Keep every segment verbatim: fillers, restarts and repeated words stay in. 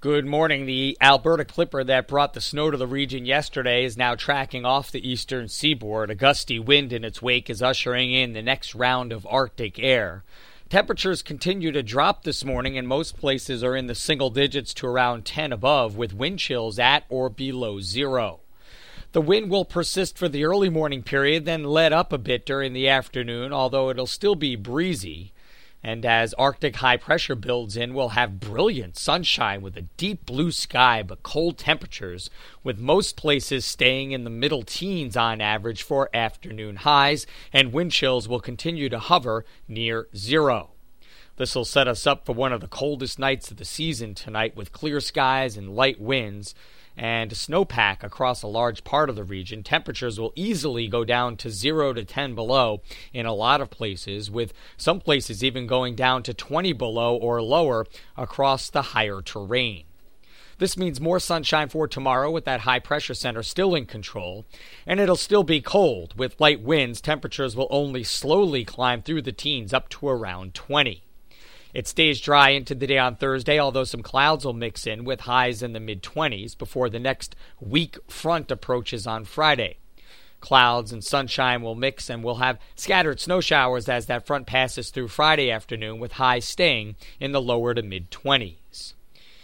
Good morning. The Alberta Clipper that brought the snow to the region yesterday is now tracking off the eastern seaboard. A gusty wind in its wake is ushering in the next round of Arctic air. Temperatures continue to drop this morning, and most places are in the single digits to around ten above, with wind chills at or below zero. The wind will persist for the early morning period, then let up a bit during the afternoon, although it'll still be breezy. And as Arctic high pressure builds in, we'll have brilliant sunshine with a deep blue sky but cold temperatures, with most places staying in the middle teens on average for afternoon highs, and wind chills will continue to hover near zero. This will set us up for one of the coldest nights of the season tonight, with clear skies and light winds and snowpack across a large part of the region. Temperatures will easily go down to zero to ten below in a lot of places, with some places even going down to twenty below or lower across the higher terrain. This means more sunshine for tomorrow with that high pressure center still in control, and it'll still be cold. With light winds, temperatures will only slowly climb through the teens up to around twenty. It stays dry into the day on Thursday, although some clouds will mix in with highs in the mid-twenties before the next weak front approaches on Friday. Clouds and sunshine will mix, and we'll have scattered snow showers as that front passes through Friday afternoon, with highs staying in the lower to mid-twenties.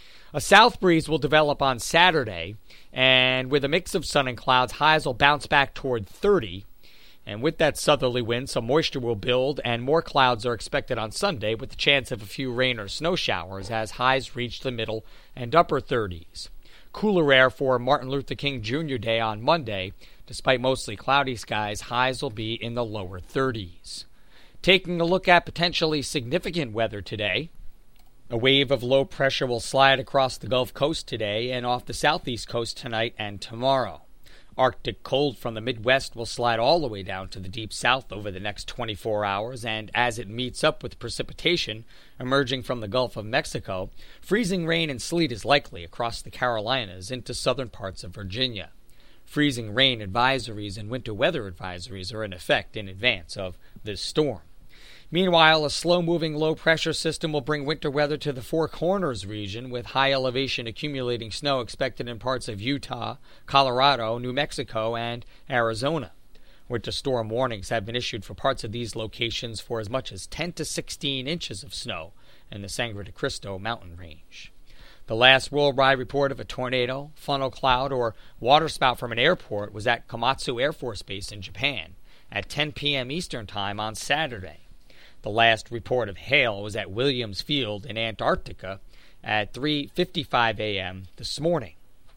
A south breeze will develop on Saturday, and with a mix of sun and clouds, highs will bounce back toward thirty. And with that southerly wind, some moisture will build, and more clouds are expected on Sunday, with the chance of a few rain or snow showers as highs reach the middle and upper thirties. Cooler air for Martin Luther King Junior Day on Monday. Despite mostly cloudy skies, highs will be in the lower thirties. Taking a look at potentially significant weather today, a wave of low pressure will slide across the Gulf Coast today and off the southeast coast tonight and tomorrow. Arctic cold from the Midwest will slide all the way down to the deep south over the next twenty-four hours, and as it meets up with precipitation emerging from the Gulf of Mexico, freezing rain and sleet is likely across the Carolinas into southern parts of Virginia. Freezing rain advisories and winter weather advisories are in effect in advance of this storm. Meanwhile, a slow-moving low-pressure system will bring winter weather to the Four Corners region, with high-elevation accumulating snow expected in parts of Utah, Colorado, New Mexico, and Arizona. Winter storm warnings have been issued for parts of these locations for as much as ten to sixteen inches of snow in the Sangre de Cristo mountain range. The last worldwide report of a tornado, funnel cloud, or waterspout from an airport was at Komatsu Air Force Base in Japan at ten p.m. Eastern Time on Saturday. The last report of hail was at Williams Field in Antarctica at three fifty-five a.m. this morning.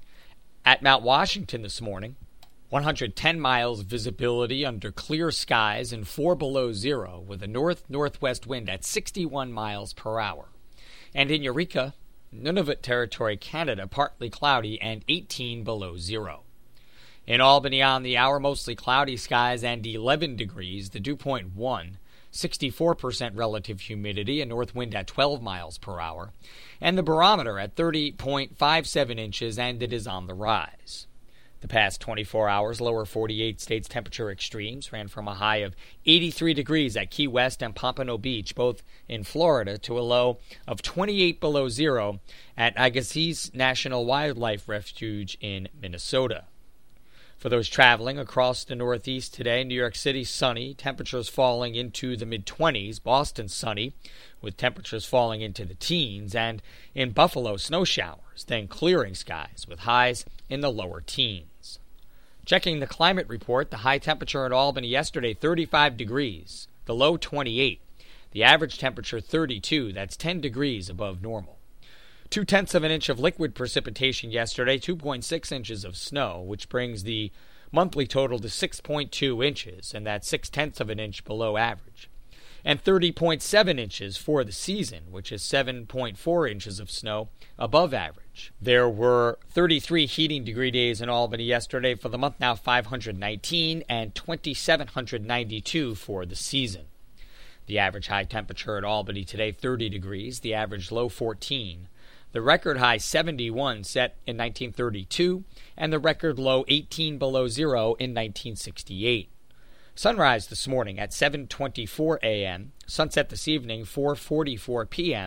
At Mount Washington this morning, one hundred ten miles visibility under clear skies and four below zero, with a north-northwest wind at sixty-one miles per hour. And in Eureka, Nunavut Territory, Canada, partly cloudy and eighteen below zero. In Albany on the hour, mostly cloudy skies and eleven degrees, the dew point one. sixty-four percent relative humidity, a north wind at twelve miles per hour, and the barometer at thirty point five seven inches, and it is on the rise. The past twenty-four hours, lower forty-eight states temperature extremes ran from a high of eighty-three degrees at Key West and Pompano Beach, both in Florida, to a low of twenty-eight below zero at Agassiz National Wildlife Refuge in Minnesota. For those traveling across the Northeast today, New York City sunny, temperatures falling into the mid-twenties. Boston sunny, with temperatures falling into the teens. And in Buffalo, snow showers, then clearing skies with highs in the lower teens. Checking the climate report, the high temperature in Albany yesterday, thirty-five degrees. The low, twenty-eight. The average temperature, thirty-two. That's ten degrees above normal. Two-tenths of an inch of liquid precipitation yesterday, two point six inches of snow, which brings the monthly total to six point two inches, and that's six-tenths of an inch below average. And thirty point seven inches for the season, which is seven point four inches of snow above average. There were thirty-three heating degree days in Albany yesterday. For the month now, five hundred nineteen, and two thousand seven hundred ninety-two for the season. The average high temperature at Albany today, thirty degrees. The average low, fourteen. The record high, seventy-one, set in nineteen thirty-two, and the record low, eighteen below zero, in nineteen sixty-eight. Sunrise this morning at seven twenty-four a.m., sunset this evening, four forty-four p.m.,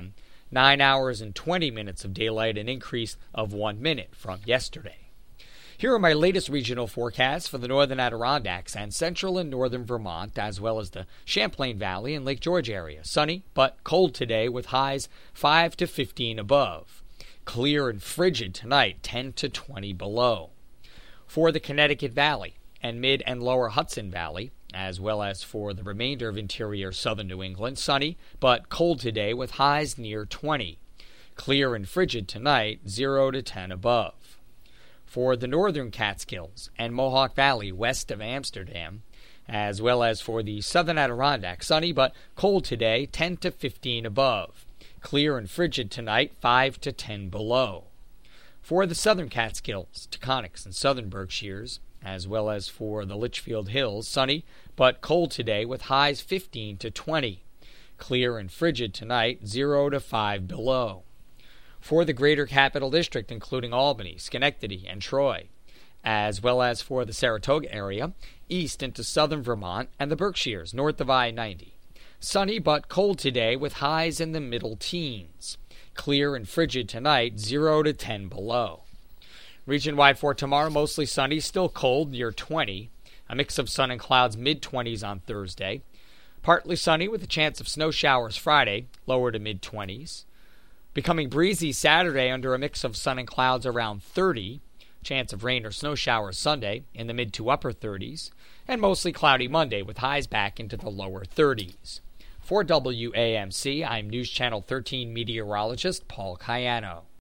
nine hours and twenty minutes of daylight, an increase of one minute from yesterday. Here are my latest regional forecasts for the northern Adirondacks and central and northern Vermont, as well as the Champlain Valley and Lake George area. Sunny, but cold today with highs five to fifteen above. Clear and frigid tonight, ten to twenty below. For the Connecticut Valley and mid and lower Hudson Valley, as well as for the remainder of interior southern New England, sunny, but cold today with highs near twenty. Clear and frigid tonight, zero to ten above. For the northern Catskills and Mohawk Valley west of Amsterdam, as well as for the southern Adirondack, sunny but cold today, ten to fifteen above. Clear and frigid tonight, five to ten below. For the southern Catskills, Taconics, and southern Berkshires, as well as for the Litchfield Hills, sunny but cold today with highs fifteen to twenty. Clear and frigid tonight, zero to five below. For the greater Capital District, including Albany, Schenectady, and Troy, as well as for the Saratoga area, east into southern Vermont, and the Berkshires, north of I ninety. Sunny but cold today with highs in the middle teens. Clear and frigid tonight, zero to ten below. Region-wide for tomorrow, mostly sunny, still cold, near twenty. A mix of sun and clouds, mid-twenties on Thursday. Partly sunny with a chance of snow showers Friday, lower to mid-twenties. Becoming breezy Saturday under a mix of sun and clouds around thirty. Chance of rain or snow showers Sunday in the mid to upper thirties. And mostly cloudy Monday with highs back into the lower thirties. For W A M C, I'm News Channel thirteen meteorologist Paul Cayano.